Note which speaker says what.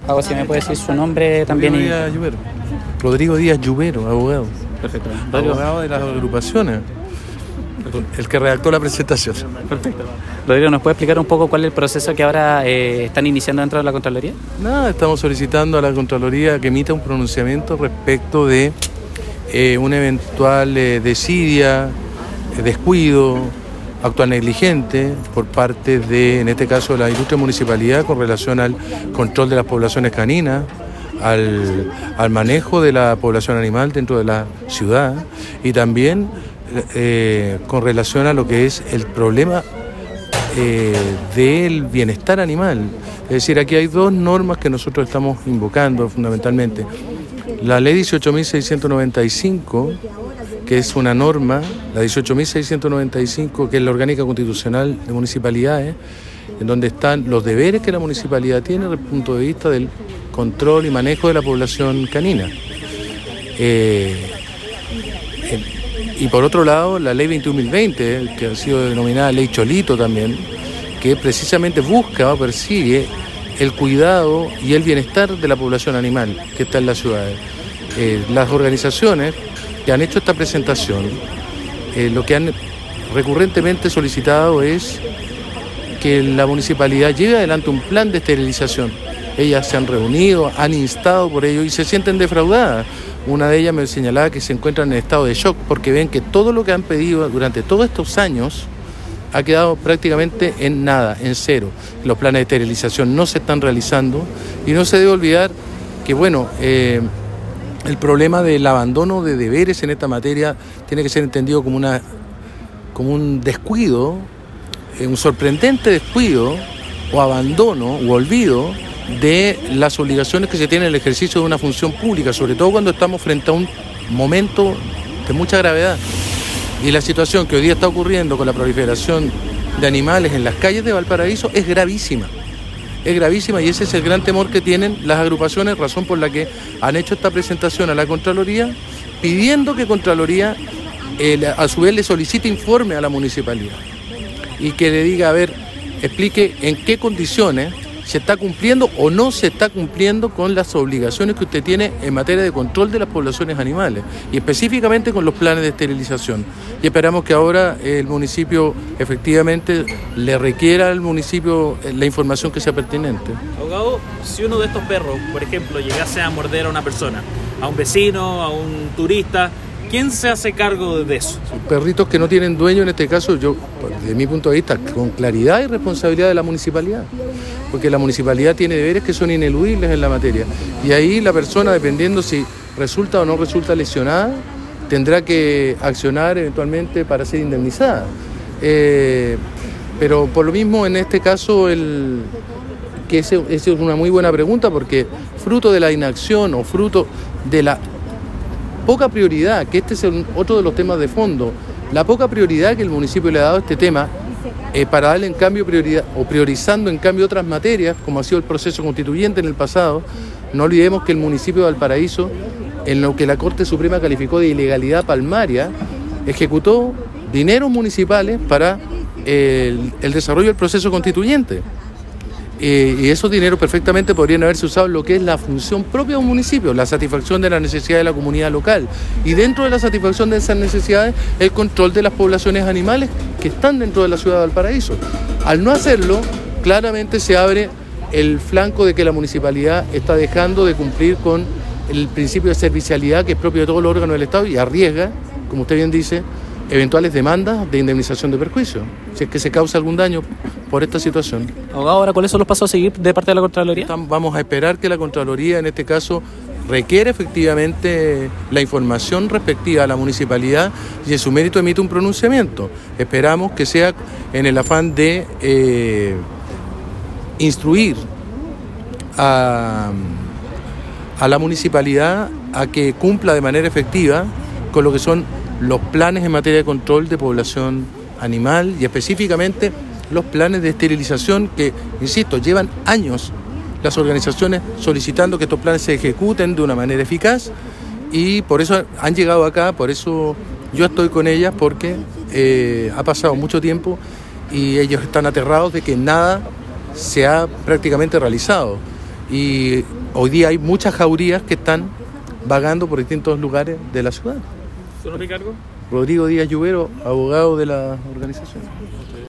Speaker 1: Pago, si me puede decir su nombre también.
Speaker 2: Rodrigo Díaz Lluvero, abogado.
Speaker 1: Perfecto.
Speaker 2: Abogado de las agrupaciones. El que redactó la presentación.
Speaker 1: Perfecto. Rodrigo, ¿nos puede explicar un poco cuál es el proceso que ahora están iniciando dentro de la Contraloría?
Speaker 2: Nada, estamos solicitando a la Contraloría que emita un pronunciamiento respecto de un eventual desidia, descuido, actual negligente por parte de, en este caso, la ilustre municipalidad con relación al control de las poblaciones caninas, al manejo de la población animal dentro de la ciudad y también con relación a lo que es el problema del bienestar animal. Es decir, aquí hay dos normas que nosotros estamos invocando fundamentalmente. La ley 18.695, que es una norma, la 18.695, que es la orgánica constitucional de municipalidades, en donde están los deberes que la municipalidad tiene desde el punto de vista del control y manejo de la población canina. Y por otro lado, la ley 21.020, que ha sido denominada ley Cholito también, que precisamente busca o persigue el cuidado y el bienestar de la población animal que está en las ciudades. Las organizaciones que han hecho esta presentación, lo que han recurrentemente solicitado es que la municipalidad lleve adelante un plan de esterilización. Ellas se han reunido, han instado por ello y se sienten defraudadas. Una de ellas me señalaba que se encuentran en estado de shock porque ven que todo lo que han pedido durante todos estos años ha quedado prácticamente en nada, en cero. Los planes de esterilización no se están realizando y no se debe olvidar que, bueno, el problema del abandono de deberes en esta materia tiene que ser entendido como un descuido, un sorprendente descuido o abandono o olvido de las obligaciones que se tienen en el ejercicio de una función pública, sobre todo cuando estamos frente a un momento de mucha gravedad. Y la situación que hoy día está ocurriendo con la proliferación de animales en las calles de Valparaíso es gravísima. Es gravísima y ese es el gran temor que tienen las agrupaciones, razón por la que han hecho esta presentación a la Contraloría, pidiendo que Contraloría a su vez le solicite informe a la municipalidad y que le diga, a ver, explique en qué condiciones se está cumpliendo o no se está cumpliendo con las obligaciones que usted tiene en materia de control de las poblaciones animales y específicamente con los planes de esterilización. Y esperamos que ahora el municipio efectivamente le requiera al municipio la información que sea pertinente.
Speaker 3: Abogado, si uno de estos perros, por ejemplo, llegase a morder a una persona, a un vecino, a un turista, ¿quién se hace cargo de eso?
Speaker 2: Perritos que no tienen dueño, en este caso, yo, desde mi punto de vista, con claridad y responsabilidad de la municipalidad, porque la municipalidad tiene deberes que son ineludibles en la materia. Y ahí la persona, dependiendo si resulta o no resulta lesionada, tendrá que accionar eventualmente para ser indemnizada. Pero por lo mismo, en este caso, esa es una muy buena pregunta, porque fruto de la inacción o fruto de la poca prioridad, que este es otro de los temas de fondo, la poca prioridad que el municipio le ha dado a este tema para darle en cambio prioridad o priorizando en cambio otras materias, como ha sido el proceso constituyente en el pasado. No olvidemos que el municipio de Valparaíso, en lo que la Corte Suprema calificó de ilegalidad palmaria, ejecutó dineros municipales para el desarrollo del proceso constituyente. Y esos dineros perfectamente podrían haberse usado en lo que es la función propia de un municipio, la satisfacción de las necesidades de la comunidad local. Y dentro de la satisfacción de esas necesidades, el control de las poblaciones animales que están dentro de la ciudad de Valparaíso. Al no hacerlo, claramente se abre el flanco de que la municipalidad está dejando de cumplir con el principio de servicialidad que es propio de todos los órganos del Estado y arriesga, como usted bien dice, eventuales demandas de indemnización de perjuicio, si es que se causa algún daño por esta situación.
Speaker 1: Abogado, ahora, ¿cuáles son los pasos a seguir de parte de la Contraloría?
Speaker 2: Vamos a esperar que la Contraloría, en este caso, requiere efectivamente la información respectiva a la municipalidad y en su mérito emite un pronunciamiento. Esperamos que sea en el afán de instruir a la municipalidad a que cumpla de manera efectiva con lo que son los planes en materia de control de población animal y específicamente los planes de esterilización que, insisto, llevan años las organizaciones solicitando que estos planes se ejecuten de una manera eficaz y por eso han llegado acá, por eso yo estoy con ellas, porque ha pasado mucho tiempo y ellos están aterrados de que nada se ha prácticamente realizado. y hoy día hay muchas jaurías que están vagando por distintos lugares de la ciudad.
Speaker 3: ¿Su nombre y cargo?
Speaker 2: Rodrigo Díaz Lluvero, abogado de la organización.